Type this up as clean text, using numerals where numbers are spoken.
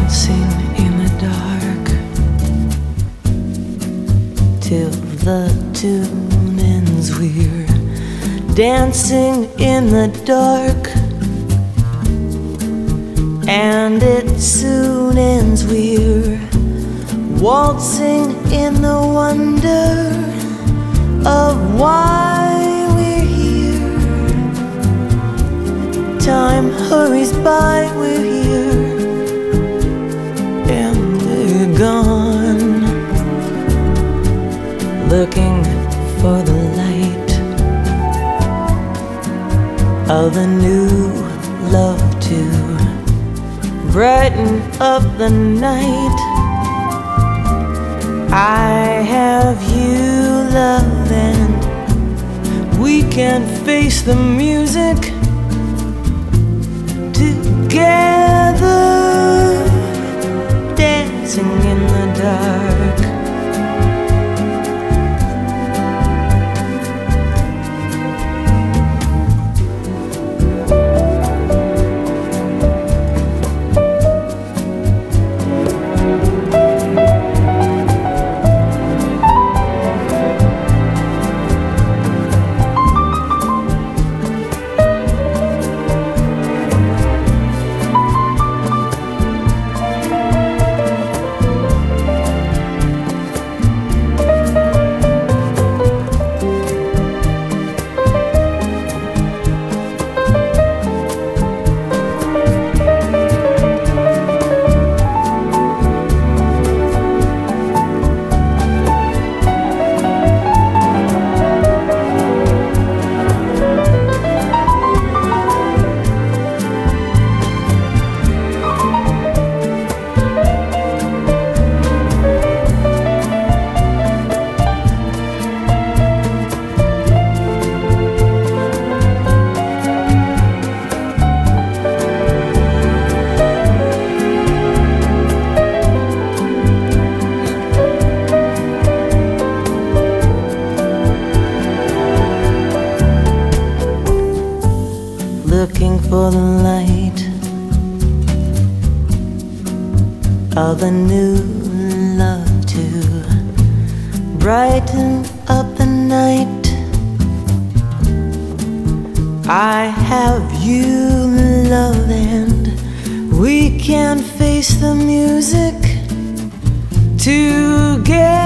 dancing in the dark till the tune ends. We're dancing in the dark, and it soon ends. We're waltzing in the wonder of why we're here. Time hurries by, we're here, and we're gone, looking for the light of a new love to brighten up the night. I have you, love, and we can face the music together, dancing in the dark. Looking for the light of a new love to brighten up the night. I have you, love, and we can face the music together.